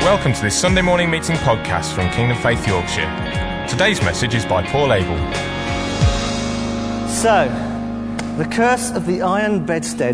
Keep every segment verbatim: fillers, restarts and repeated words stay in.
Welcome to this Sunday morning meeting podcast from Kingdom Faith Yorkshire. Today's message is by Paul Abel. So, the curse of the iron bedstead.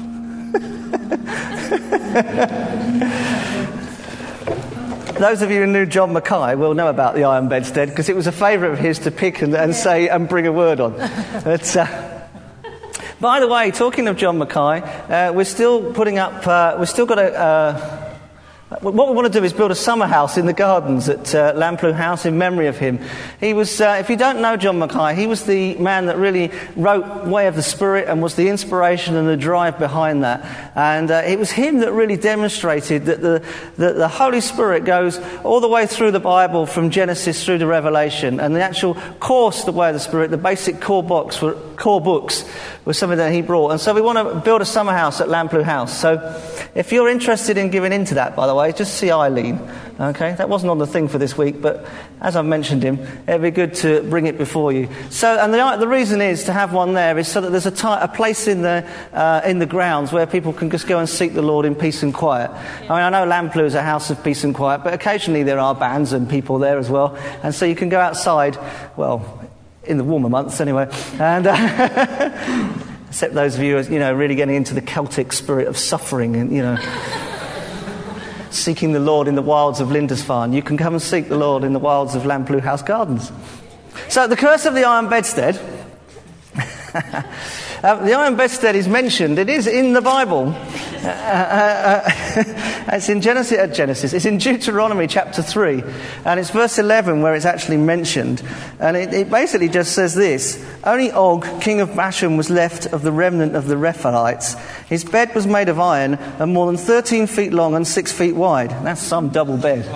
Those of you who knew John Mackay will know about the iron bedstead because it was a favourite of his to pick and, and say and bring a word on. But, uh, by the way, talking of John Mackay, uh, we're still putting up. Uh, we've still got a. Uh, What we want to do is build a summer house in the gardens at uh, Lamplugh House in memory of him. He was, uh, if you don't know John Mackay, he was the man that really wrote Way of the Spirit and was the inspiration and the drive behind that. And uh, it was him that really demonstrated that the, that the Holy Spirit goes all the way through the Bible from Genesis through to Revelation. And the actual course, the Way of the Spirit, the basic core books were, core books was something that he brought. And so we want to build a summer house at Lamplugh House. So if you're interested in giving into that, by the way, just see Eileen. Okay, that wasn't on the thing for this week, but as I've mentioned him, it'd be good to bring it before you. So, and the, the reason is to have one there is so that there's a, t- a place in the uh, in the grounds where people can just go and seek the Lord in peace and quiet. I mean, I know Lamplugh is a house of peace and quiet, but occasionally there are bands and people there as well, and so you can go outside. Well, in the warmer months anyway, and. Uh, Except those of you, you know, really getting into the Celtic spirit of suffering and, you know, seeking the Lord in the wilds of Lindisfarne. You can come and seek the Lord in the wilds of Lamplugh House Gardens. So, the curse of the iron bedstead. uh, the iron bedstead is mentioned. It is in the Bible. Uh, uh, uh, it's in Genesis, uh, Genesis. It's in Deuteronomy chapter three, and it's verse eleven where it's actually mentioned. And it, it basically just says this: only Og, king of Bashan, was left of the remnant of the Rephaites. His bed was made of iron and more than thirteen feet long and six feet wide. That's some double bed.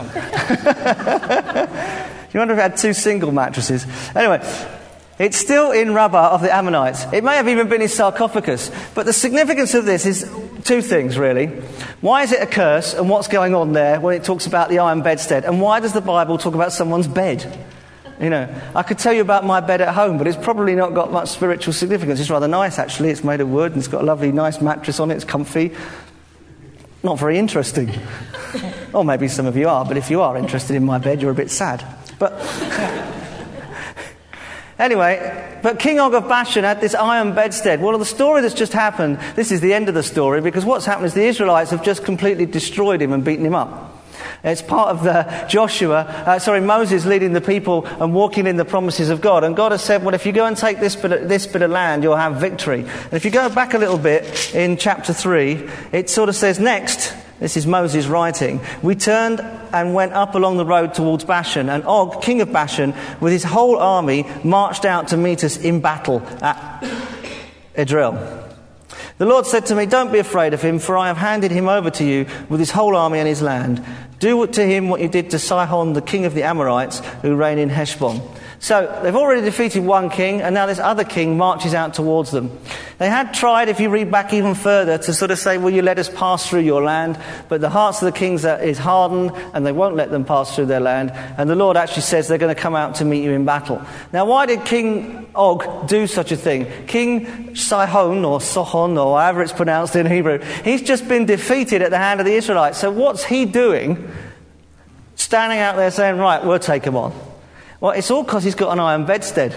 You wonder if it had two single mattresses. Anyway. It's still in Rabbah of the Ammonites. It may have even been his sarcophagus. But the significance of this is two things, really. Why is it a curse, and what's going on there when it talks about the iron bedstead? And why does the Bible talk about someone's bed? You know, I could tell you about my bed at home, but it's probably not got much spiritual significance. It's rather nice, actually. It's made of wood, and it's got a lovely, nice mattress on it. It's comfy. Not very interesting. Or maybe some of you are, but if you are interested in my bed, you're a bit sad. But... Anyway, but King Og of Bashan had this iron bedstead. Well, the story that's just happened, this is the end of the story, because what's happened is the Israelites have just completely destroyed him and beaten him up. It's part of the Joshua, uh, sorry, Moses leading the people and walking in the promises of God. And God has said, well, if you go and take this bit of, this bit of land, you'll have victory. And if you go back a little bit in chapter three, it sort of says, next, this is Moses writing, we turned and went up along the road towards Bashan, and Og, king of Bashan, with his whole army, marched out to meet us in battle at Edrei. The Lord said to me, don't be afraid of him, for I have handed him over to you with his whole army and his land. Do to him what you did to Sihon, the king of the Amorites, who reign in Heshbon. So, they've already defeated one king, and now this other king marches out towards them. They had tried, if you read back even further, to sort of say, will you let us pass through your land? But the hearts of the kings are, is hardened, and they won't let them pass through their land. And the Lord actually says they're going to come out to meet you in battle. Now, why did King Og do such a thing? King Sihon, or Sohon, or however it's pronounced in Hebrew, he's just been defeated at the hand of the Israelites. So what's he doing? Standing out there saying, right, we'll take him on. Well, it's all because he's got an iron bedstead.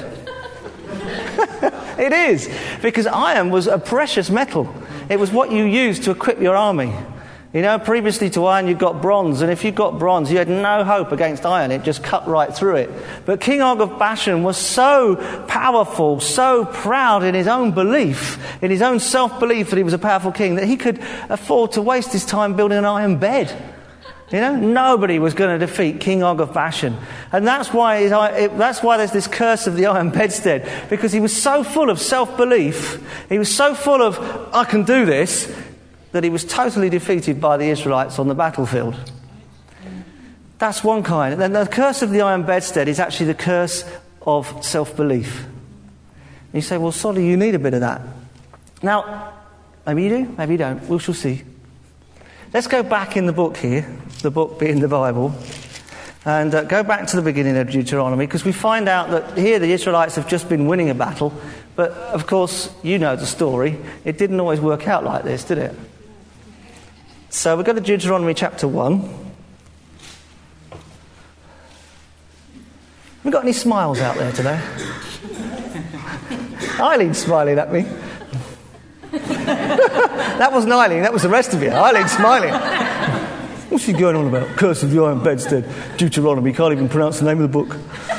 It is, because iron was a precious metal. It was what you used to equip your army. You know, previously to iron you got bronze, and if you got bronze you had no hope against iron. It just cut right through it. But King Og of Bashan was so powerful, so proud in his own belief, in his own self-belief that he was a powerful king, that he could afford to waste his time building an iron bed. You know, nobody was going to defeat King Og of Bashan. And that's why it, that's why there's this curse of the iron bedstead. Because he was so full of self-belief, he was so full of, I can do this, that he was totally defeated by the Israelites on the battlefield. That's one kind. And then the curse of the iron bedstead is actually the curse of self-belief. And you say, well, Solly, you need a bit of that. Now, maybe you do, maybe you don't. We shall see. Let's go back in the book here, the book being the Bible, and uh, go back to the beginning of Deuteronomy, because we find out that here the Israelites have just been winning a battle, but of course, you know the story. It didn't always work out like this, did it? So we go to Deuteronomy chapter one. We got any smiles out there today? Eileen's smiling at me. That wasn't Eileen, that was the rest of you. Eileen's smiling. What's she going on about? Curse of the Iron Bedstead, Deuteronomy, can't even pronounce the name of the book.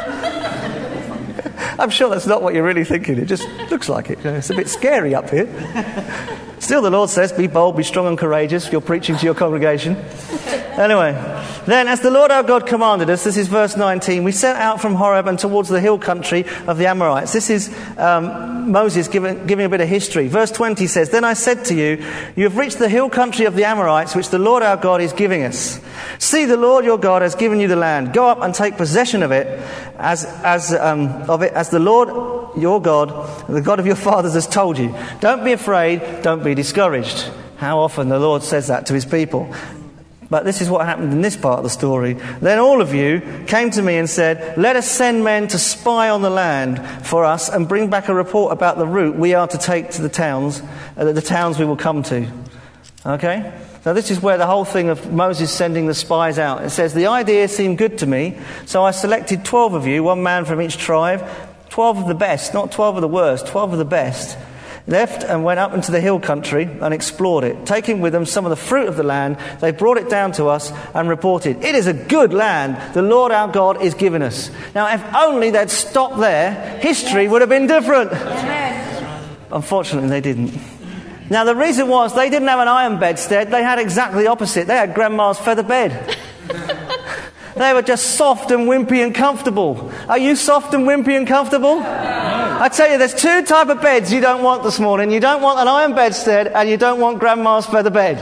I'm sure that's not what you're really thinking. It just looks like it. It's a bit scary up here. Still, the Lord says, be bold, be strong and courageous. You're preaching to your congregation. Anyway, then as the Lord our God commanded us, this is verse nineteen, we set out from Horeb and towards the hill country of the Amorites. This is um, Moses giving, giving a bit of history. Verse twenty says, then I said to you, you have reached the hill country of the Amorites, which the Lord our God is giving us. See, the Lord your God has given you the land. Go up and take possession of it, as as um, of it as the Lord your God, the God of your fathers, has told you. Don't be afraid. Don't be discouraged. How often the Lord says that to his people. But this is what happened in this part of the story. Then all of you came to me and said, let us send men to spy on the land for us and bring back a report about the route we are to take to the towns, uh, the towns we will come to. Okay? So this is where the whole thing of Moses sending the spies out. It says, the idea seemed good to me, so I selected twelve of you, one man from each tribe, twelve of the best, not twelve of the worst, twelve of the best. Left and went up into the hill country and explored it. Taking with them some of the fruit of the land, they brought it down to us and reported, it is a good land the Lord our God is giving us. Now, if only they'd stopped there, history would have been different. Amen. Unfortunately, they didn't. Now, the reason was they didn't have an iron bedstead. They had exactly the opposite. They had Grandma's feather bed. They were just soft and wimpy and comfortable. Are you soft and wimpy and comfortable? I tell you, there's two type of beds you don't want this morning. You don't want an iron bedstead and you don't want Grandma's feather bed.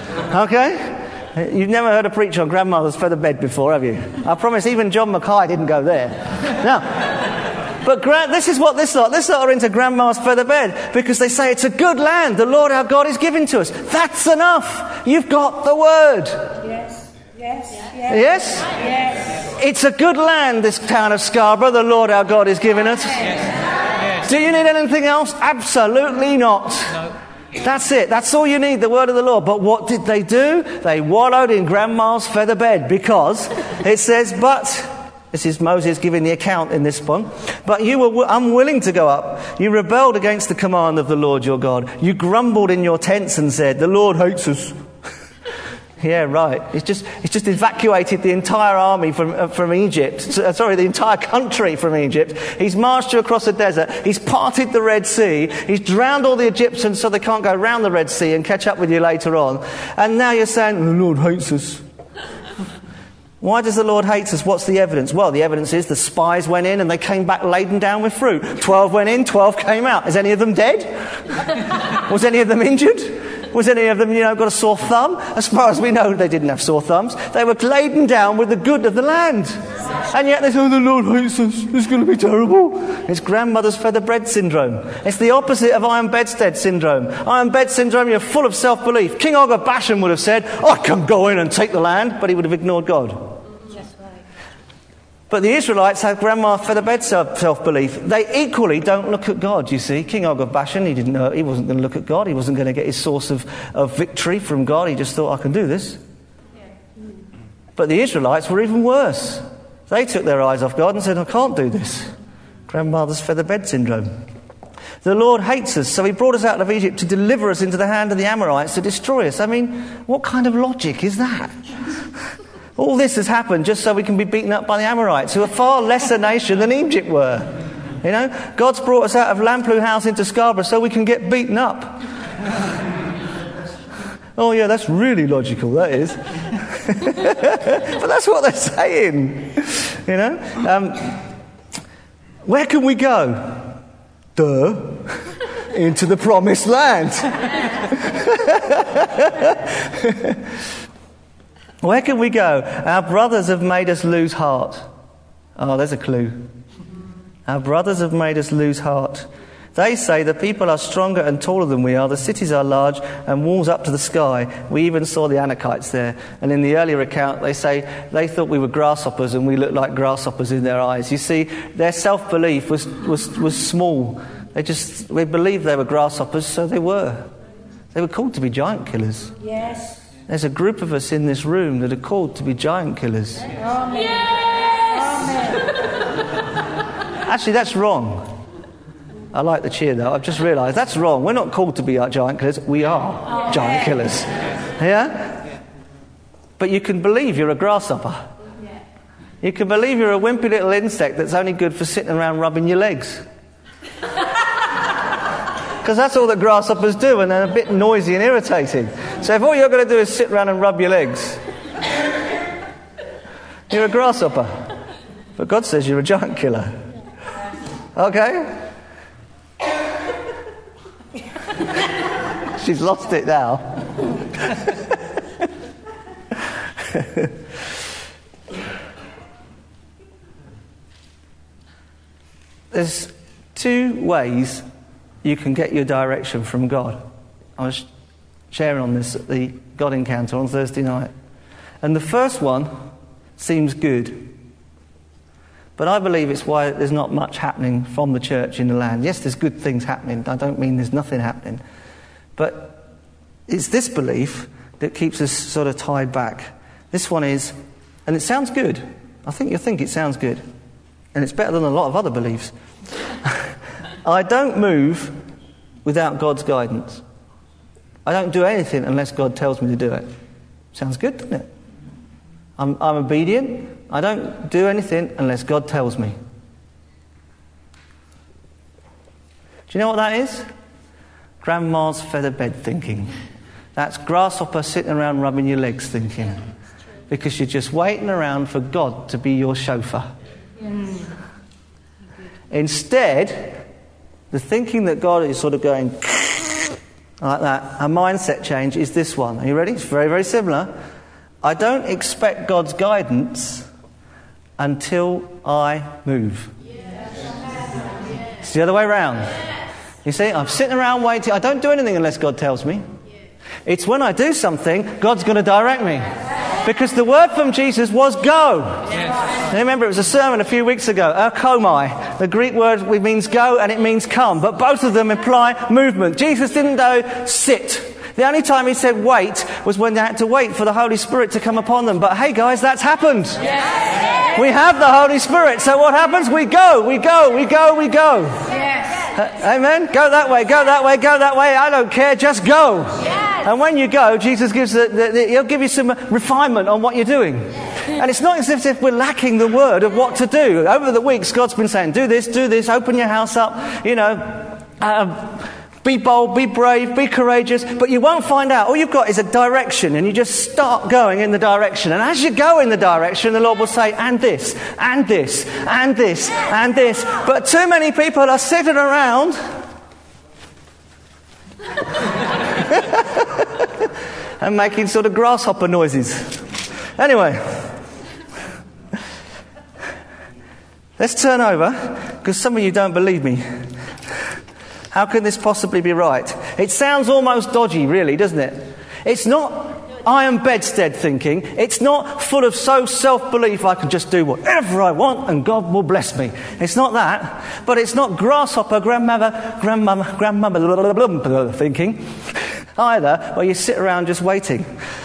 Okay? You've never heard a preach on Grandmother's feather bed before, have you? I promise even John Mackay didn't go there. Now, but gra- this is what this lot, this lot are into Grandma's feather bed because they say it's a good land the Lord our God is giving to us. That's enough. You've got the word. Yes. Yes. Yes? Yes. It's a good land, this town of Scarborough, the Lord our God is giving us. Yes. Do you need anything else? Absolutely not. No. That's it. That's all you need, the word of the Lord. But what did they do? They wallowed in Grandma's feather bed because it says, but... This is Moses giving the account in this one. But you were w- unwilling to go up. You rebelled against the command of the Lord your God. You grumbled in your tents and said, the Lord hates us. Yeah, right. It's just it's just evacuated the entire army from uh, from Egypt. Sorry, the entire country from Egypt. He's marched you across the desert. He's parted the Red Sea. He's drowned all the Egyptians so they can't go round the Red Sea and catch up with you later on. And now you're saying, the Lord hates us. Why does the Lord hate us? What's the evidence? Well, the evidence is the spies went in and they came back laden down with fruit. Twelve went in, twelve came out. Is any of them dead? Was any of them injured? Was any of them, you know, got a sore thumb? As far as we know, they didn't have sore thumbs. They were laden down with the good of the land. And yet they say, oh, the Lord hates us. It's going to be terrible. It's grandmother's feather bread syndrome. It's the opposite of iron bedstead syndrome. Iron bed syndrome, you're full of self-belief. King Og of Bashan would have said, I can go in and take the land, but he would have ignored God. But the Israelites have grandma feather bed self-belief. They equally don't look at God, you see. King Og of Bashan, he didn't know, he wasn't going to look at God. He wasn't going to get his source of, of victory from God. He just thought, I can do this. Yeah. But the Israelites were even worse. They took their eyes off God and said, I can't do this. Grandmother's feather bed syndrome. The Lord hates us, so he brought us out of Egypt to deliver us into the hand of the Amorites to destroy us. I mean, what kind of logic is that? All this has happened just so we can be beaten up by the Amorites, who are far lesser nation than Egypt were. You know, God's brought us out of Lamplugh House into Scarborough so we can get beaten up. Oh yeah, that's really logical, that is. But that's what they're saying. You know, um, where can we go? Duh. Into the promised land. Where can we go? Our brothers have made us lose heart. Oh, there's a clue. Our brothers have made us lose heart. They say the people are stronger and taller than we are. The cities are large and walls up to the sky. We even saw the Anakites there. And in the earlier account, they say they thought we were grasshoppers and we looked like grasshoppers in their eyes. You see, their self-belief was, was, was small. They just, they believed they were grasshoppers, so they were. They were called to be giant killers. Yes. There's a group of us in this room that are called to be giant killers. Amen. Yes! Actually, that's wrong. I like the cheer, though. I've just realised that's wrong. We're not called to be giant killers. We are giant killers. Yeah? But you can believe you're a grasshopper. You can believe you're a wimpy little insect that's only good for sitting around rubbing your legs. Because that's all that grasshoppers do, and they're a bit noisy and irritating. So if all you're going to do is sit around and rub your legs, you're a grasshopper. But God says you're a giant killer. Okay? She's lost it now. There's two ways you can get your direction from God. I was sharing on this at the God Encounter on Thursday night. And the first one seems good. But I believe it's why there's not much happening from the church in the land. Yes, there's good things happening. I don't mean there's nothing happening. But it's this belief that keeps us sort of tied back. This one is, and it sounds good. I think you'll think it sounds good. And it's better than a lot of other beliefs. I don't move without God's guidance. I don't do anything unless God tells me to do it. Sounds good, doesn't it? I'm, I'm obedient. I don't do anything unless God tells me. Do you know what that is? Grandma's feather bed thinking. That's grasshopper sitting around rubbing your legs thinking. Because you're just waiting around for God to be your chauffeur. Yes. Instead, the thinking that God is sort of going like that, a mindset change is this one. Are you ready? It's very, very similar. I don't expect God's guidance until I move. Yes. It's the other way around. Yes. You see, I'm sitting around waiting. I don't do anything unless God tells me. Yes. It's when I do something, God's going to direct me. Yes. Because the word from Jesus was go. Yes. And remember, it was a sermon a few weeks ago. Erkomai. The Greek word means go and it means come. But both of them imply movement. Jesus didn't go sit. The only time he said wait was when they had to wait for the Holy Spirit to come upon them. But hey guys, that's happened. Yes. We have the Holy Spirit. So what happens? We go, we go, we go, we go. Yes. Uh, amen? Go that way, go that way, go that way. I don't care, just go. Yes. And when you go, Jesus gives the, the, the, he'll give you some refinement on what you're doing. Yes. And it's not as if we're lacking the word of what to do. Over the weeks, God's been saying, do this, do this, open your house up, you know, uh, be bold, be brave, be courageous, but you won't find out. All you've got is a direction, and you just start going in the direction. And as you go in the direction, the Lord will say, and this, and this, and this, and this. But too many people are sitting around and making sort of grasshopper noises. Anyway, let's turn over, because some of you don't believe me. How can this possibly be right? It sounds almost dodgy, really, doesn't it? It's not iron bedstead thinking. It's not full of so self-belief I can just do whatever I want and God will bless me. It's not that. But it's not grasshopper, grandmother, grandmother, grandmother blah, blah, blah, thinking either, where you sit around just waiting.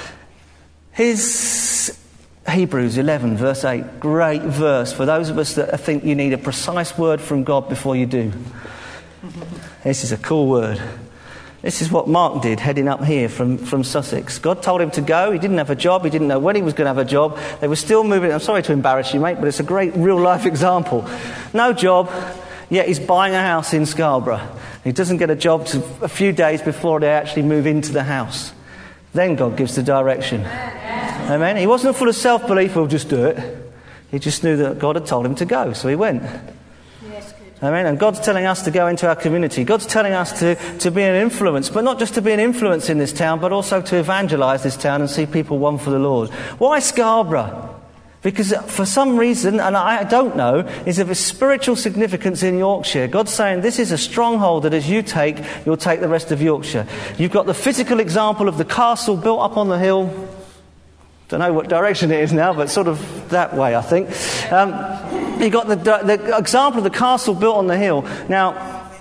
Here's Hebrews eleven, verse eight. Great verse for those of us that think you need a precise word from God before you do. This is a cool word. This is what Mark did heading up here from, from Sussex. God told him to go. He didn't have a job. He didn't know when he was going to have a job. They were still moving. I'm sorry to embarrass you, mate, but it's a great real-life example. No job, yet he's buying a house in Scarborough. He doesn't get a job to a few days before they actually move into the house. Then God gives the direction. Amen. He wasn't full of self-belief, we'll just do it. He just knew that God had told him to go, so he went. Amen. And God's telling us to go into our community. God's telling us to, to be an influence, but not just to be an influence in this town, but also to evangelise this town and see people won for the Lord. Why Scarborough? Because for some reason, and I don't know, is of a spiritual significance in Yorkshire. God's saying this is a stronghold that as you take, you'll take the rest of Yorkshire. You've got the physical example of the castle built up on the hill. Don't know what direction it is now, but sort of that way, I think. Um, You've got the, the example of the castle built on the hill. Now,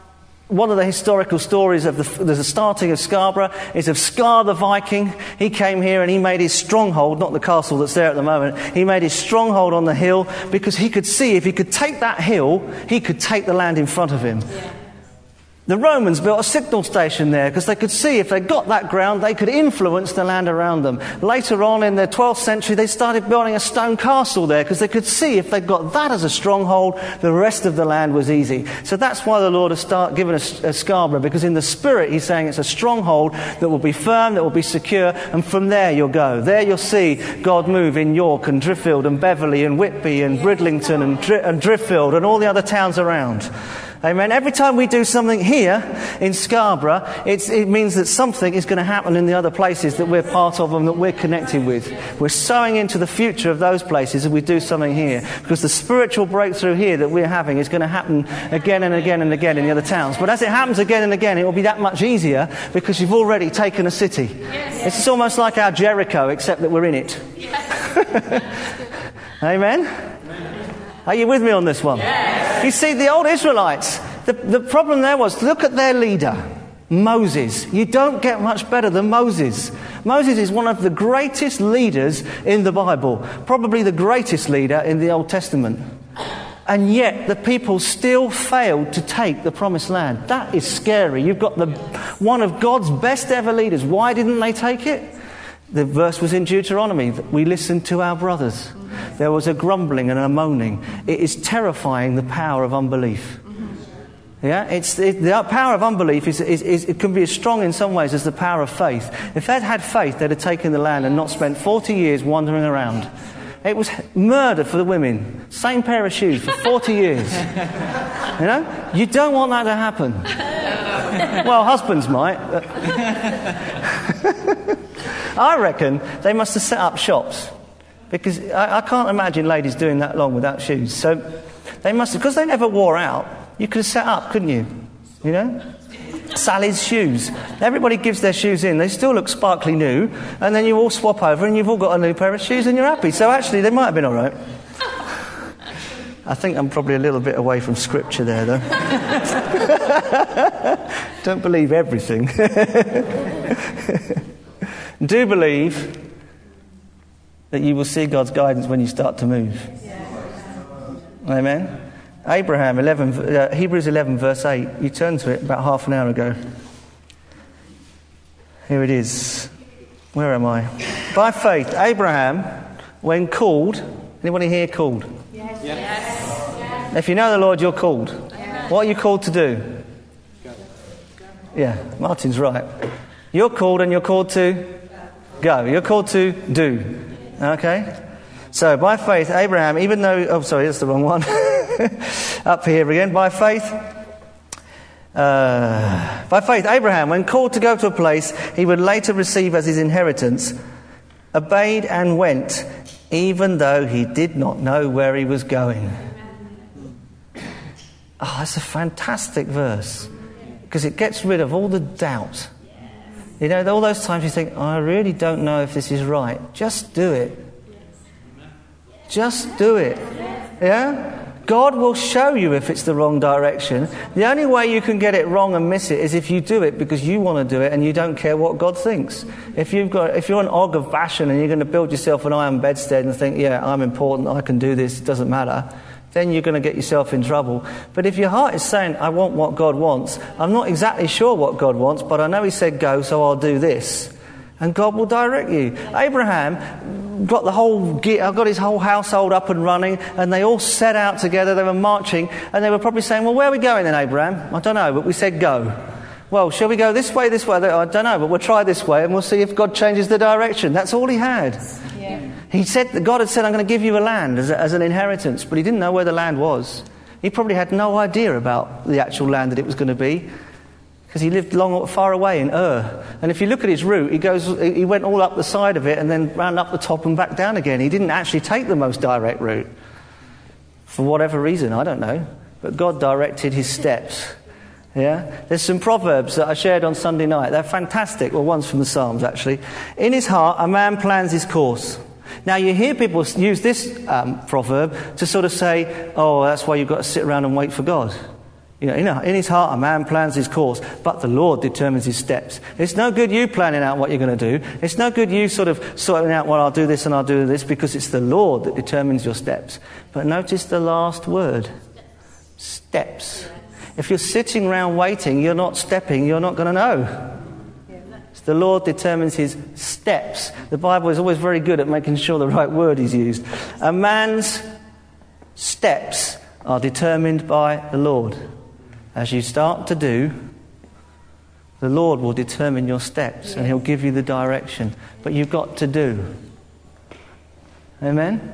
one of the historical stories of the, the starting of Scarborough is of Scar the Viking. He came here and he made his stronghold, not the castle that's there at the moment, he made his stronghold on the hill because he could see if he could take that hill, he could take the land in front of him. Yeah. The Romans built a signal station there because they could see if they got that ground, they could influence the land around them. Later on in the twelfth century, they started building a stone castle there because they could see if they got that as a stronghold, the rest of the land was easy. So that's why the Lord has start, given us a Scarborough, because in the spirit he's saying it's a stronghold that will be firm, that will be secure, and from there you'll go. There you'll see God move in York and Driffield and Beverley and Whitby and Bridlington and, Dri- and Driffield and all the other towns around. Amen. Every time we do something here in Scarborough, it's, it means that something is going to happen in the other places that we're part of and that we're connected with. We're sowing into the future of those places if we do something here, because the spiritual breakthrough here that we're having is going to happen again and again and again in the other towns. But as it happens again and again, it will be that much easier because you've already taken a city. Yes. It's almost like our Jericho, except that we're in it. Yes. Amen. Are you with me on this one? Yes. You see, the old Israelites, the, the problem there was, look at their leader, Moses. You don't get much better than Moses. Moses is one of the greatest leaders in the Bible, probably the greatest leader in the Old Testament. And yet the people still failed to take the promised land. That is scary. You've got the one of God's best ever leaders. Why didn't they take it? The verse was in Deuteronomy. We listened to our brothers. There was a grumbling and a moaning. It is terrifying, the power of unbelief. Yeah, it's it, the power of unbelief is, is, is it can be as strong in some ways as the power of faith. If they'd had faith, they'd have taken the land and not spent forty years wandering around. It was murder for the women. Same pair of shoes for forty years. You know, you don't want that to happen. Well, husbands might. I reckon they must have set up shops. Because I, I can't imagine ladies doing that long without shoes. So they must have, because they never wore out, you could have set up, couldn't you? You know? Sally's shoes. Everybody gives their shoes in. They still look sparkly new. And then you all swap over and you've all got a new pair of shoes and you're happy. So actually, they might have been all right. I think I'm probably a little bit away from Scripture there, though. Don't believe everything. Do believe that you will see God's guidance when you start to move. Amen. Abraham, eleven, uh, Hebrews eleven, verse eight. You turned to it about half an hour ago. Here it is. Where am I? By faith, Abraham, when called, anybody here called? Yes. Yes. If you know the Lord, you're called. Yes. What are you called to do? Go. Yeah, Martin's right. You're called and you're called to go. You're called to do. Okay? So, by faith, Abraham, even though... Oh, sorry, that's the wrong one. Up here again. By faith... Uh, by faith, Abraham, when called to go to a place he would later receive as his inheritance, obeyed and went, even though he did not know where he was going. Oh, that's a fantastic verse. Because it gets rid of all the doubt. You know, all those times you think, oh, I really don't know if this is right. Just do it. Just do it. Yeah? God will show you if it's the wrong direction. The only way you can get it wrong and miss it is if you do it because you want to do it and you don't care what God thinks. If you've got, if you're an Og of Bashan and you're going to build yourself an iron bedstead and think, yeah, I'm important, I can do this, it doesn't matter, then you're going to get yourself in trouble. But if your heart is saying, I want what God wants, I'm not exactly sure what God wants, but I know he said go, so I'll do this. And God will direct you. Abraham got the whole, got his whole household up and running, and they all set out together. They were marching, and they were probably saying, well, where are we going then, Abraham? I don't know, but we said go. Well, shall we go this way, this way? I don't know, but we'll try this way, and we'll see if God changes the direction. That's all he had. Yeah. He said that God had said, I'm going to give you a land as, a, as an inheritance, but he didn't know where the land was. He probably had no idea about the actual land that it was going to be, because he lived long, far away in Ur. And if you look at his route, he goes, he went all up the side of it and then round up the top and back down again. He didn't actually take the most direct route. For whatever reason, I don't know. But God directed his steps. Yeah? There's some proverbs that I shared on Sunday night. They're fantastic. Well, one's from the Psalms, actually. In his heart, a man plans his course. Now, you hear people use this um, proverb to sort of say, oh, that's why you've got to sit around and wait for God. You know, in, a, in his heart, a man plans his course, but the Lord determines his steps. It's no good you planning out what you're going to do. It's no good you sort of sorting out, well, I'll do this and I'll do this, because it's the Lord that determines your steps. But notice the last word. Steps. If you're sitting around waiting, you're not stepping, you're not going to know. It's the Lord determines his steps. The Bible is always very good at making sure the right word is used. A man's steps are determined by the Lord. As you start to do, the Lord will determine your steps and he'll give you the direction. But you've got to do. Amen?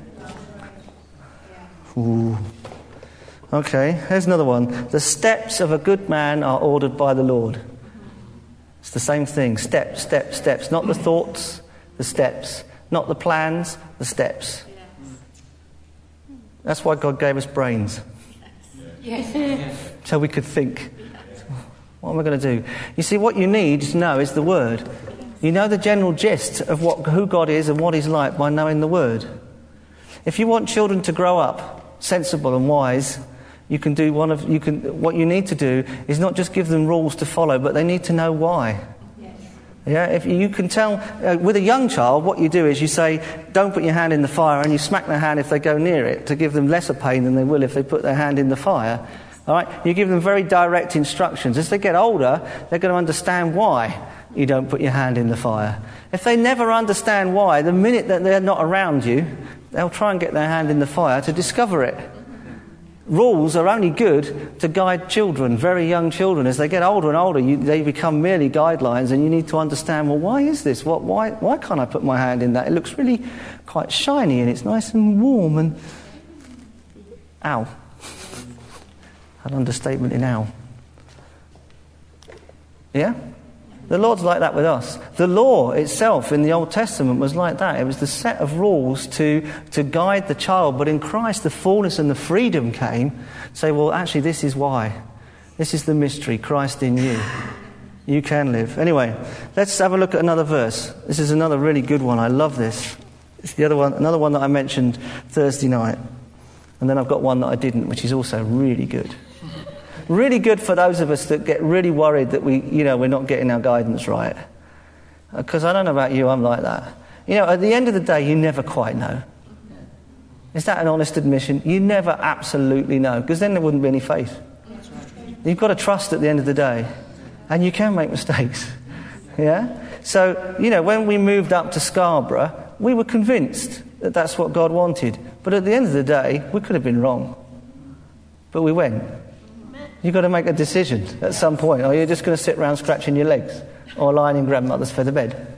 Ooh. Okay, here's another one. The steps of a good man are ordered by the Lord. It's the same thing. Steps, steps, steps. Not the thoughts, the steps. Not the plans, the steps. That's why God gave us brains. Yes. So we could think. What am I going to do? You see, what you need to know is the Word. You know the general gist of what, who God is and what He's like by knowing the Word. If you want children to grow up sensible and wise, you can do one of you can. What you need to do is not just give them rules to follow, but they need to know why. Yeah, if you can tell uh, with a young child, what you do is you say, "Don't put your hand in the fire," and you smack their hand if they go near it to give them lesser pain than they will if they put their hand in the fire. All right, you give them very direct instructions. As they get older, they're going to understand why you don't put your hand in the fire. If they never understand why, the minute that they're not around you, they'll try and get their hand in the fire to discover it. Rules are only good to guide children, very young children. As they get older and older, you, they become merely guidelines, and you need to understand, well, why is this? What, why, why can't I put my hand in that? It looks really quite shiny, and it's nice and warm, and... Ow. An understatement in ow. Yeah? The Lord's like that with us. The law itself in the Old Testament was like that. It was the set of rules to, to guide the child. But in Christ, the fullness and the freedom came. Say, well, actually, this is why. This is the mystery, Christ in you. You can live. Anyway, let's have a look at another verse. This is another really good one. I love this. It's the other one, another one that I mentioned Thursday night. And then I've got one that I didn't, which is also really good. Really good for those of us that get really worried that we, you know, we're not getting our guidance right. Because I don't know about you, I'm like that. You know, at the end of the day, you never quite know. Is that an honest admission? You never absolutely know, because then there wouldn't be any faith. You've got to trust at the end of the day. And you can make mistakes. Yeah? So, you know, when we moved up to Scarborough, we were convinced that that's what God wanted. But at the end of the day, we could have been wrong. But we went. You've got to make a decision at some point. Or you're just going to sit around scratching your legs or lying in grandmother's feather bed.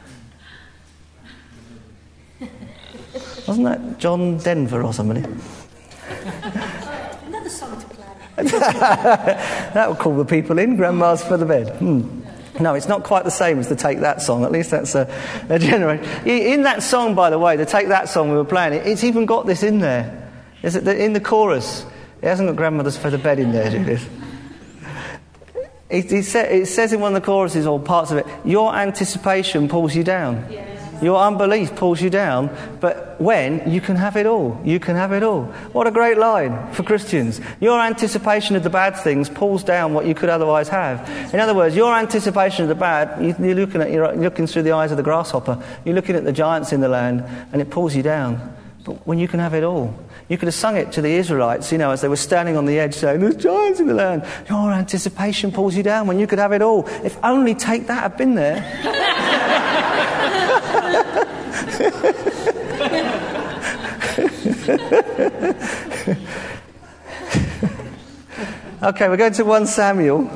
Wasn't that John Denver or somebody? Another song to play. That would call the people in, grandma's feather bed. Hmm. No, it's not quite the same as the Take That song. At least that's a, a generation. In that song, by the way, the Take That song we were playing, it's even got this in there. Is it in the chorus? It hasn't got grandmother's feather bed in there, Judith. It, it, sa- it says in one of the choruses, or parts of it, your anticipation pulls you down. Yes. Your unbelief pulls you down. But when, you can have it all. You can have it all. What a great line for Christians. Your anticipation of the bad things pulls down what you could otherwise have. In other words, your anticipation of the bad, you, you're, looking at, you're looking through the eyes of the grasshopper. You're looking at the giants in the land, and it pulls you down. But when you can have it all. You could have sung it to the Israelites, you know, as they were standing on the edge saying, there's giants in the land. Your anticipation pulls you down when you could have it all. If only Take That had been there. Okay, we're going to First Samuel.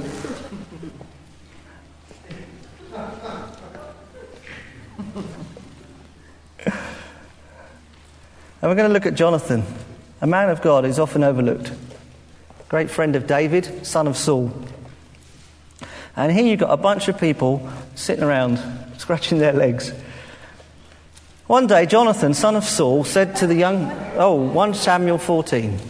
And we're going to look at Jonathan, a man of God who's often overlooked. Great friend of David, son of Saul. And here you've got a bunch of people sitting around, scratching their legs. One day, Jonathan, son of Saul, said to the young... Oh, First Samuel fourteen.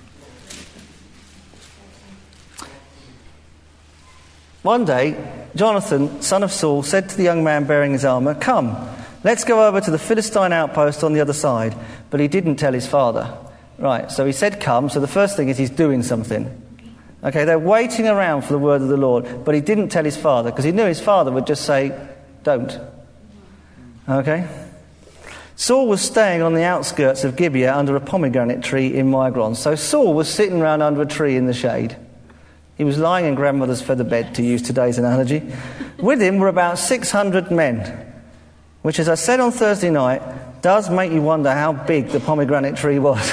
One day, Jonathan, son of Saul, said to the young man bearing his armour, come, let's go over to the Philistine outpost on the other side. But he didn't tell his father. Right, so he said come, so the first thing is he's doing something. Okay, they're waiting around for the word of the Lord, but he didn't tell his father, because he knew his father would just say, don't. Okay? Saul was staying on the outskirts of Gibeah under a pomegranate tree in Migron. So Saul was sitting around under a tree in the shade. He was lying in grandmother's feather bed, to use today's analogy. With him were about six hundred men, which, as I said on Thursday night, does make you wonder how big the pomegranate tree was.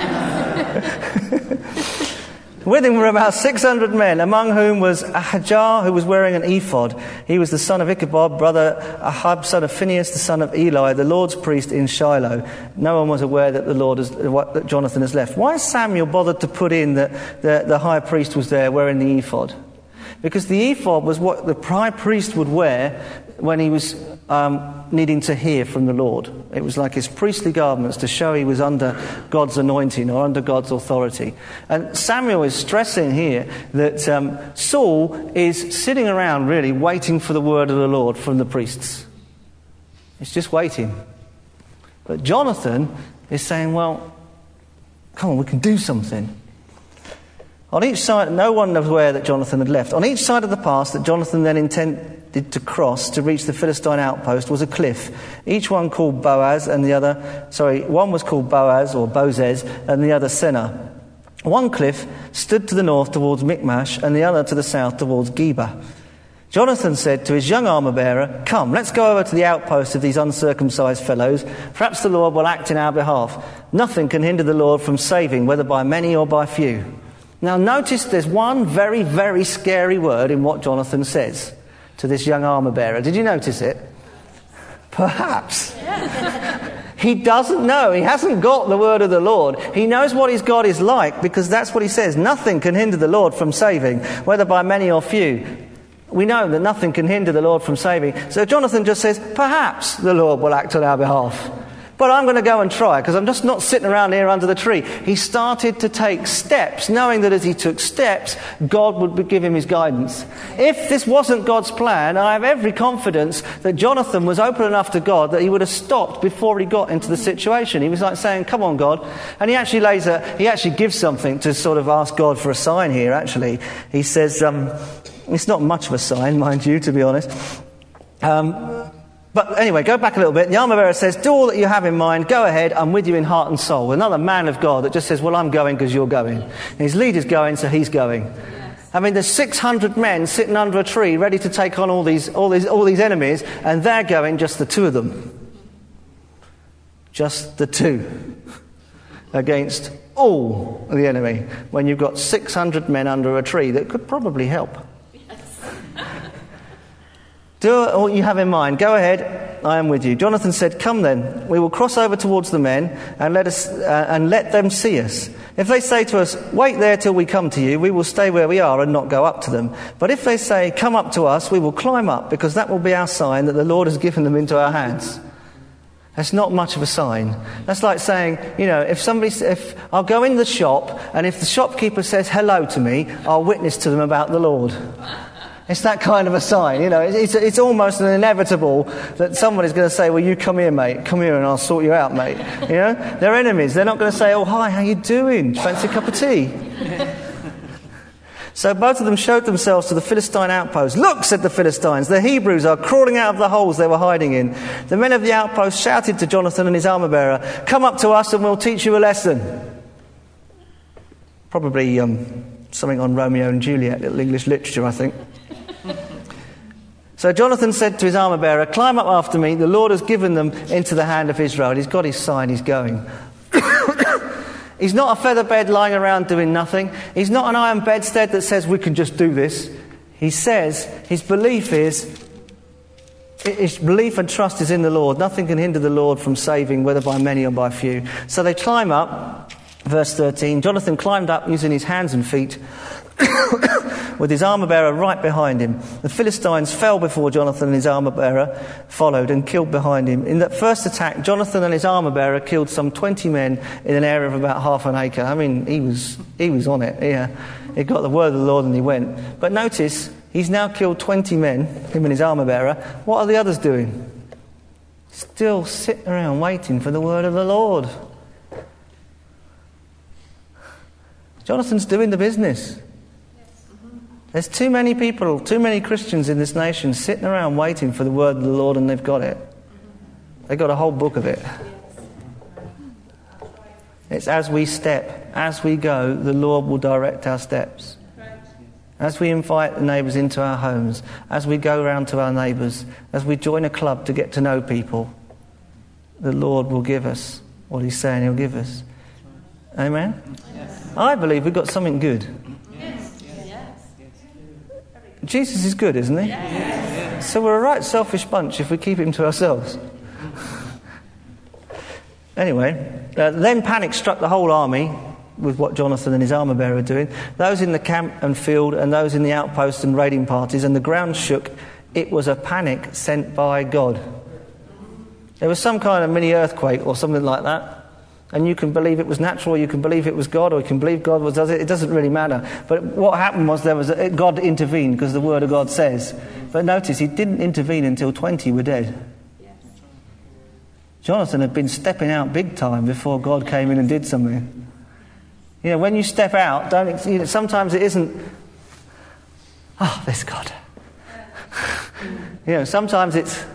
With him were about six hundred men, among whom was Ahijah, who was wearing an ephod. He was the son of Ichabod, brother Ahab, son of Phinehas, the son of Eli, the Lord's priest in Shiloh. No one was aware that the Lord has, that Jonathan has left. Why has Samuel bothered to put in that the, the high priest was there wearing the ephod? Because the ephod was what the high priest would wear when he was um, needing to hear from the Lord. It was like his priestly garments to show he was under God's anointing or under God's authority. And Samuel is stressing here that um, Saul is sitting around really waiting for the word of the Lord from the priests. He's just waiting. But Jonathan is saying, well, come on, we can do something. On each side, no one was aware that Jonathan had left. On each side of the pass that Jonathan then intended to cross to reach the Philistine outpost was a cliff, each one called Boaz and the other, sorry, one was called Boaz or Bozez and the other Senah. One cliff stood to the north towards Michmash and the other to the south towards Geba. Jonathan said to his young armour-bearer, come, let's go over to the outpost of these uncircumcised fellows. Perhaps the Lord will act in our behalf. Nothing can hinder the Lord from saving, whether by many or by few. Now notice there's one very, very scary word in what Jonathan says to this young armour-bearer. Did you notice it? Perhaps. He doesn't know. He hasn't got the word of the Lord. He knows what his God is like because that's what he says. Nothing can hinder the Lord from saving, whether by many or few. We know that nothing can hinder the Lord from saving. So Jonathan just says, perhaps the Lord will act on our behalf. But I'm going to go and try, because I'm just not sitting around here under the tree. He started to take steps, knowing that as he took steps, God would give him his guidance. If this wasn't God's plan, I have every confidence that Jonathan was open enough to God that he would have stopped before he got into the situation. He was like saying, come on, God. And he actually lays a, he actually gives something to sort of ask God for a sign here, actually. He says, um, it's not much of a sign, mind you, to be honest. Um... But anyway, go back a little bit. The armour-bearer says, do all that you have in mind. Go ahead. I'm with you in heart and soul. Another man of God that just says, well, I'm going because you're going. And his leader's going, so he's going. Yes. I mean, there's six hundred men sitting under a tree ready to take on all these, all these, all these enemies, and they're going, just the two of them. Just the two. Against all the enemy. When you've got six hundred men under a tree that could probably help. Do all you have in mind. Go ahead. I am with you. Jonathan said, come then. We will cross over towards the men and let us uh, and let them see us. If they say to us, wait there till we come to you, we will stay where we are and not go up to them. But if they say, come up to us, we will climb up, because that will be our sign that the Lord has given them into our hands. That's not much of a sign. That's like saying, you know, if somebody, if I'll go in the shop and if the shopkeeper says hello to me, I'll witness to them about the Lord. It's that kind of a sign, you know. It's, it's almost an inevitable that somebody's going to say, well, you come here, mate. Come here and I'll sort you out, mate. You know? They're enemies. They're not going to say, oh, hi, how you doing? Fancy a cup of tea? So both of them showed themselves to the Philistine outpost. Look, said the Philistines, the Hebrews are crawling out of the holes they were hiding in. The men of the outpost shouted to Jonathan and his armour-bearer, come up to us and we'll teach you a lesson. Probably um, something on Romeo and Juliet, little English literature, I think. So Jonathan said to his armour-bearer, climb up after me. The Lord has given them into the hand of Israel. He's got his sign. He's going. He's not a feather bed lying around doing nothing. He's not an iron bedstead that says we can just do this. He says his belief is, his belief and trust is in the Lord. Nothing can hinder the Lord from saving, whether by many or by few. So they climb up. Verse thirteen, Jonathan climbed up using his hands and feet with his armour-bearer right behind him. The Philistines fell before Jonathan and his armour-bearer followed and killed behind him. In that first attack, Jonathan and his armour-bearer killed some twenty men in an area of about half an acre. I mean, he was he was on it, yeah. He got the word of the Lord and he went. But notice, he's now killed twenty men, him and his armour-bearer. What are the others doing? Still sitting around waiting for the word of the Lord. Jonathan's doing the business. There's too many people, too many Christians in this nation sitting around waiting for the word of the Lord, and they've got it. They've got a whole book of it. It's as we step, as we go, the Lord will direct our steps. As we invite the neighbours into our homes, as we go round to our neighbours, as we join a club to get to know people, the Lord will give us what he's saying he'll give us. Amen? Yes. I believe we've got something good. Yes. Yes. Jesus is good, isn't he? Yes. So we're a right selfish bunch if we keep him to ourselves. Anyway, uh, then panic struck the whole army with what Jonathan and his armour bearer were doing. Those in the camp and field and those in the outposts and raiding parties, and the ground shook. It was a panic sent by God. There was some kind of mini earthquake or something like that. And you can believe it was natural, or you can believe it was God, or you can believe God was does it. It doesn't really matter. But what happened was there was a, God intervened because the Word of God says. But notice, he didn't intervene until twenty were dead. Yes. Jonathan had been stepping out big time before God came in and did something. You know, when you step out, don't. You know, sometimes it isn't. Oh, there's God. You know, sometimes it's.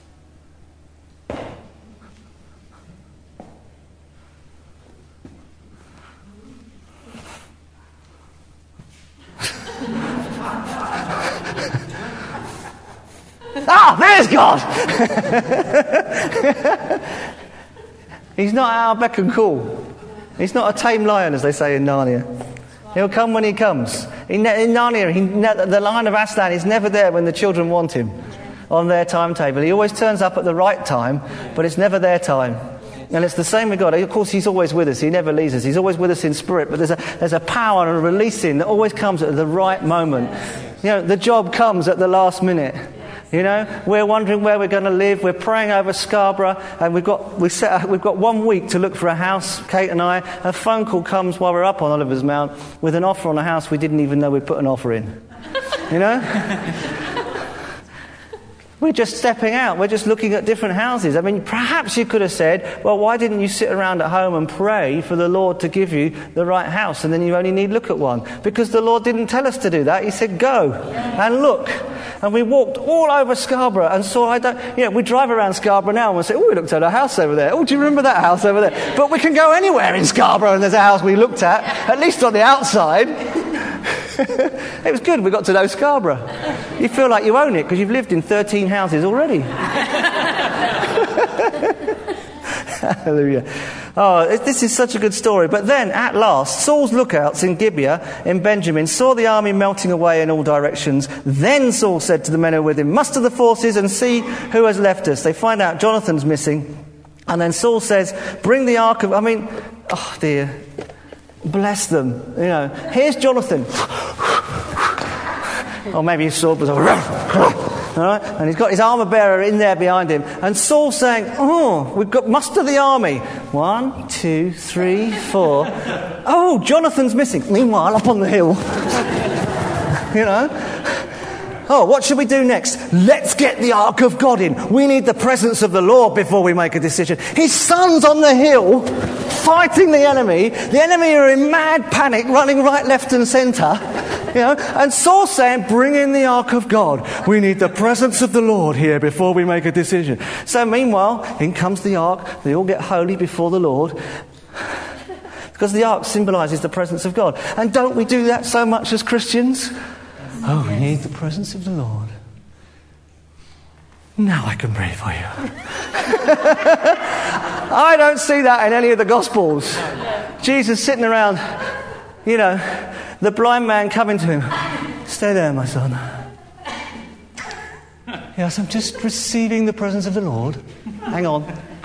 Ah, there's God! He's not our beck and call. He's not a tame lion, as they say in Narnia. He'll come when he comes. In, in Narnia, he, the Lion of Aslan is never there when the children want him on their timetable. He always turns up at the right time, but it's never their time. And it's the same with God. Of course, he's always with us. He never leaves us. He's always with us in spirit. But there's a, there's a power and a releasing that always comes at the right moment. You know, the job comes at the last minute. You know, we're wondering where we're going to live. We're praying over Scarborough, and we've got we set we've got one week to look for a house. Kate and I. A phone call comes while we're up on Oliver's Mount with an offer on a house we didn't even know we'd put an offer in. You know, we're just stepping out. We're just looking at different houses. I mean, perhaps you could have said, "Well, why didn't you sit around at home and pray for the Lord to give you the right house, and then you only need look at one?" Because the Lord didn't tell us to do that. He said, "Go and look." And we walked all over Scarborough and saw, I don't, you know, we drive around Scarborough now and we say, "Oh, we looked at a house over there. Oh, do you remember that house over there?" But we can go anywhere in Scarborough and there's a house we looked at, at least on the outside. It was good. We got to know Scarborough. You feel like you own it because you've lived in thirteen houses already. Hallelujah. Oh, this is such a good story. But then, at last, Saul's lookouts in Gibeah, in Benjamin, saw the army melting away in all directions. Then Saul said to the men who were with him, "Muster the forces and see who has left us." They find out Jonathan's missing. And then Saul says, "Bring the ark of..." I mean, oh dear. Bless them. You know, here's Jonathan. Or maybe his sword was... All right? And he's got his armour bearer in there behind him. And Saul's saying, "Oh, we've got muster the army. One, two, three, four. Oh, Jonathan's missing." Meanwhile, up on the hill. You know? "Oh, what should we do next? Let's get the Ark of God in. We need the presence of the Lord before we make a decision." His son's on the hill fighting the enemy. The enemy are in mad panic, running right, left and centre. You know, and Saul's saying, "Bring in the Ark of God. We need the presence of the Lord here before we make a decision." So meanwhile, in comes the Ark. They all get holy before the Lord. Because the Ark symbolises the presence of God. And don't we do that so much as Christians? Oh, we need the presence of the Lord. Now I can pray for you. I don't see that in any of the Gospels. Jesus sitting around, you know, the blind man coming to him. "Stay there, my son." "Yes, I'm just receiving the presence of the Lord." "Hang on."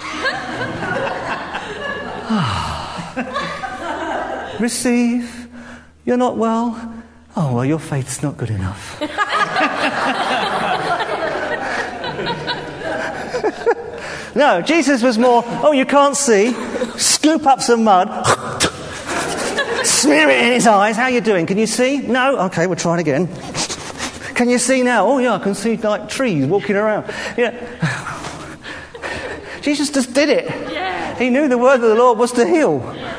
"Receive. You're not well." "Oh, well, your faith's not good enough." No, Jesus was more, "Oh, you can't see? Scoop up some mud. Smear it in his eyes. How you doing? Can you see? No? Okay, we'll try it again. Can you see now? Oh, yeah, I can see like trees walking around." Yeah. Jesus just did it. Yeah. He knew the word of the Lord was to heal. Yes.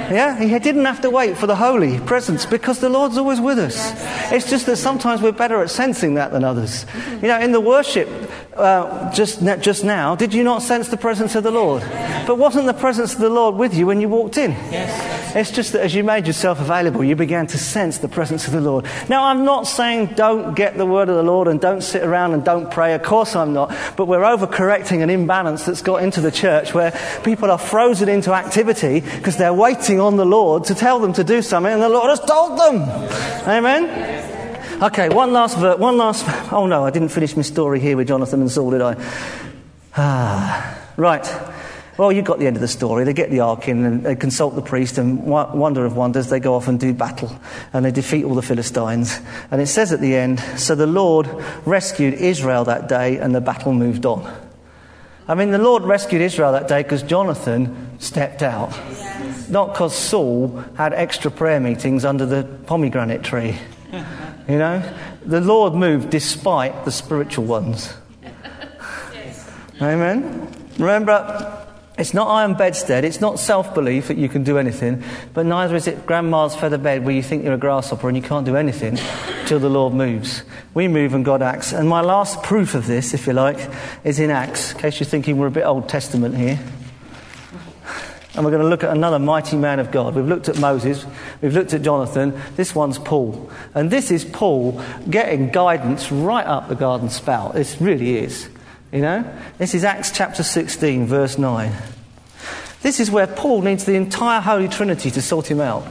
Yeah, he didn't have to wait for the holy presence because the Lord's always with us. It's just that sometimes we're better at sensing that than others. You know, in the worship uh, just just now, did you not sense the presence of the Lord? But wasn't the presence of the Lord with you when you walked in? Yes. It's just that as you made yourself available, you began to sense the presence of the Lord. Now, I'm not saying don't get the word of the Lord and don't sit around and don't pray. Of course I'm not. But we're overcorrecting an imbalance that's got into the church where people are frozen into activity because they're waiting on the Lord to tell them to do something, and the Lord has told them. Amen? Okay, one last verse. One last. Oh no, I didn't finish my story here with Jonathan and Saul, did I? Ah, right. Well, you got the end of the story. They get the ark in and they consult the priest, and wonder of wonders, they go off and do battle and they defeat all the Philistines. And it says at the end, so the Lord rescued Israel that day and the battle moved on. I mean, the Lord rescued Israel that day because Jonathan stepped out. Yes. Not because Saul had extra prayer meetings under the pomegranate tree. You know? The Lord moved despite the spiritual ones. Yes. Amen? Remember, it's not iron bedstead, it's not self-belief that you can do anything, but neither is it grandma's feather bed where you think you're a grasshopper and you can't do anything till the Lord moves. We move and God acts. And my last proof of this, if you like, is in Acts, in case you're thinking we're a bit Old Testament here. And we're going to look at another mighty man of God. We've looked at Moses, we've looked at Jonathan, this one's Paul. And this is Paul getting guidance right up the garden spout. This really is. You know, this is Acts chapter sixteen, verse nine. This is where Paul needs the entire Holy Trinity to sort him out.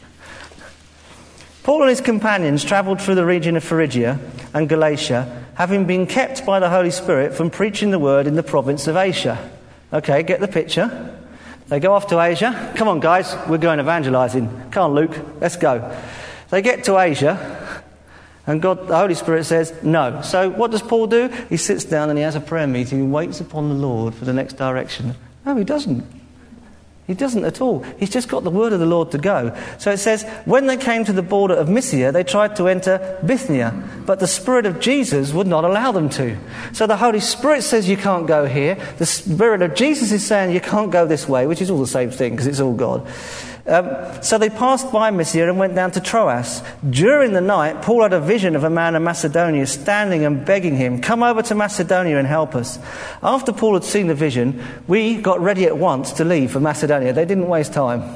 Paul and his companions travelled through the region of Phrygia and Galatia, having been kept by the Holy Spirit from preaching the word in the province of Asia. Okay, get the picture. They go off to Asia. Come on, guys, we're going evangelising. Come on, Luke, let's go. They get to Asia. And God, the Holy Spirit says, no. So what does Paul do? He sits down and he has a prayer meeting and waits upon the Lord for the next direction. No, he doesn't. He doesn't at all. He's just got the word of the Lord to go. So it says, when they came to the border of Mysia, they tried to enter Bithynia, but the Spirit of Jesus would not allow them to. So the Holy Spirit says you can't go here. The Spirit of Jesus is saying you can't go this way, which is all the same thing because it's all God. Um, so they passed by Mysia and went down to Troas. During the night, Paul had a vision of a man in Macedonia standing and begging him, come over to Macedonia and help us. After Paul had seen the vision, we got ready at once to leave for Macedonia. They didn't waste time.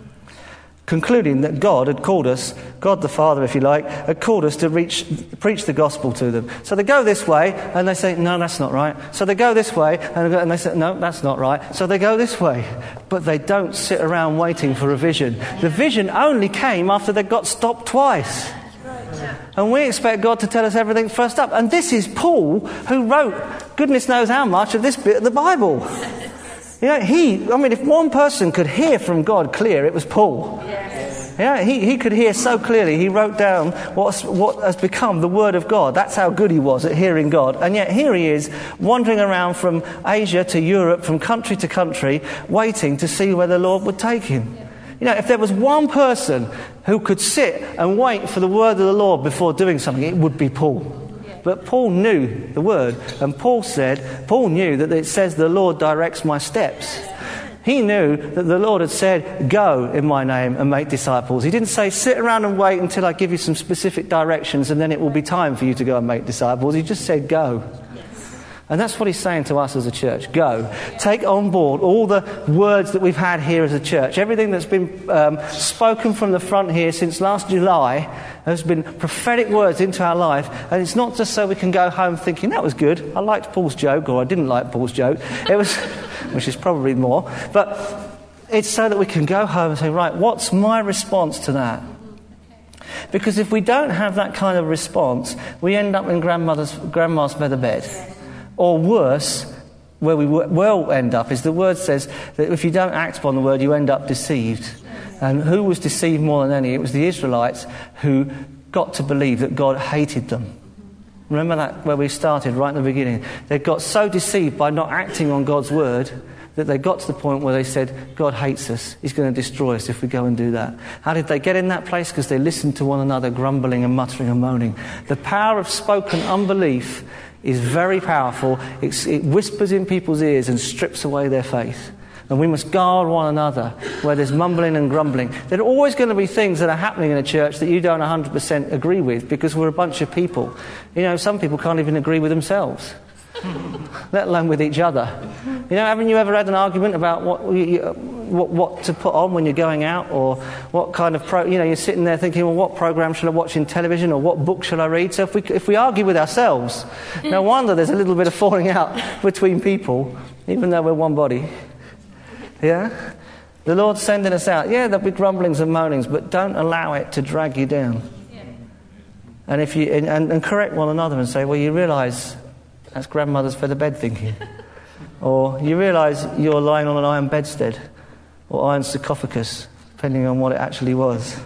Concluding that God had called us, God the Father, if you like, had called us to reach, preach the gospel to them. So they go this way, and they say, no, that's not right. So they go this way, and they say, no, that's not right. So they go this way. But they don't sit around waiting for a vision. The vision only came after they got stopped twice. And we expect God to tell us everything first up. And this is Paul, who wrote goodness knows how much of this bit of the Bible. You know, he, I mean, if one person could hear from God clear, it was Paul. Yes. Yeah, he, he could hear so clearly. He wrote down what's, what has become the Word of God. That's how good he was at hearing God. And yet here he is, wandering around from Asia to Europe, from country to country, waiting to see where the Lord would take him. You know, if there was one person who could sit and wait for the word of the Lord before doing something, it would be Paul. But Paul knew the word, and Paul said, Paul knew that it says the Lord directs my steps. He knew that the Lord had said, go in my name and make disciples. He didn't say, sit around and wait until I give you some specific directions and then it will be time for you to go and make disciples. He just said, go. And that's what he's saying to us as a church. Go. Take on board all the words that we've had here as a church. Everything that's been um, spoken from the front here since last July has been prophetic words into our life. And it's not just so we can go home thinking, that was good. I liked Paul's joke, or I didn't like Paul's joke. It was, which is probably more. But it's so that we can go home and say, right, what's my response to that? Because if we don't have that kind of response, we end up in grandmother's, grandma's feather bed. Or worse, where we will end up is the word says that if you don't act upon the word, you end up deceived. And who was deceived more than any? It was the Israelites who got to believe that God hated them. Remember that where we started right in the beginning? They got so deceived by not acting on God's word that they got to the point where they said, God hates us. He's going to destroy us if we go and do that. How did they get in that place? Because they listened to one another, grumbling and muttering and moaning. The power of spoken unbelief is very powerful. It's, it whispers in people's ears and strips away their faith. And we must guard one another where there's mumbling and grumbling. There are always going to be things that are happening in a church that you don't one hundred percent agree with, because we're a bunch of people. You know, some people can't even agree with themselves, let alone with each other. You know, haven't you ever had an argument about what, you, what what to put on when you're going out, or what kind of pro? You know, you're sitting there thinking, well, what program should I watch in television, or what book should I read? So if we if we argue with ourselves, no wonder there's a little bit of falling out between people, even though we're one body. Yeah, the Lord's sending us out. Yeah, there'll be grumblings and moanings, but don't allow it to drag you down. And if you and, and correct one another and say, well, you realise that's grandmother's feather bed thinking. Or you realise you're lying on an iron bedstead, or iron sarcophagus, depending on what it actually was.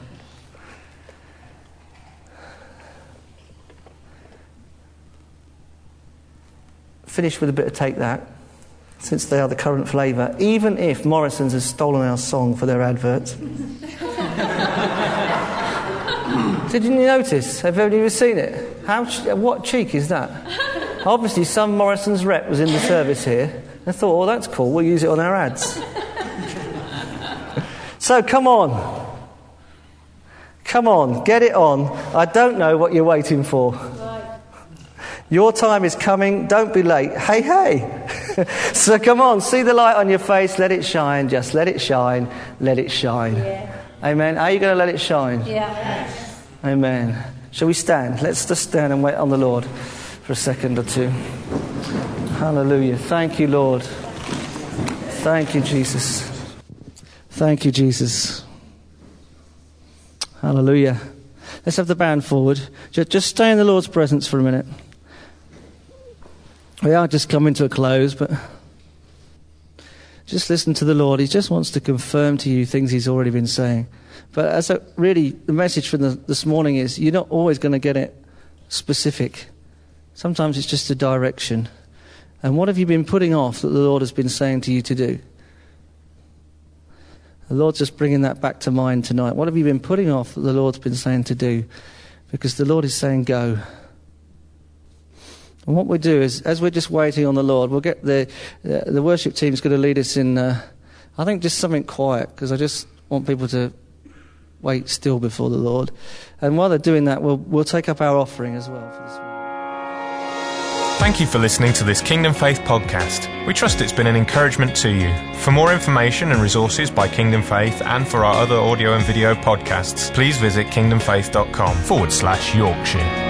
Finish with a bit of take that, since they are the current flavour, even if Morrison's has stolen our song for their adverts. Didn't you notice? Have you ever seen it? How? What cheek is that? Obviously, some Morrison's rep was in the service here and thought, oh, that's cool, we'll use it on our ads. So, come on. Come on, get it on. I don't know what you're waiting for. Right. Your time is coming, don't be late. Hey, hey. So, come on, see the light on your face, let it shine, just let it shine, let it shine. Yeah. Amen. Are you going to let it shine? Yeah. Amen. Shall we stand? Let's just stand and wait on the Lord for a second or two. Hallelujah. Thank you, Lord. Thank you, Jesus. Thank you, Jesus. Hallelujah. Let's have the band forward. Just stay in the Lord's presence for a minute. We are just coming to a close, but just listen to the Lord. He just wants to confirm to you things he's already been saying. But as a, really, the message from the, this morning is, you're not always going to get it specific. Sometimes it's just a direction. And what have you been putting off that the Lord has been saying to you to do? The Lord's just bringing that back to mind tonight. What have you been putting off that the Lord's been saying to do? Because the Lord is saying go. And what we'll do is, as we're just waiting on the Lord, we'll get the uh, the worship team's going to lead us in, uh, I think, just something quiet, because I just want people to wait still before the Lord. And while they're doing that, we'll we'll take up our offering as well for this week. Thank you for listening to this Kingdom Faith podcast. We trust it's been an encouragement to you. For more information and resources by Kingdom Faith, and for our other audio and video podcasts, please visit kingdomfaith.com forward slash Yorkshire.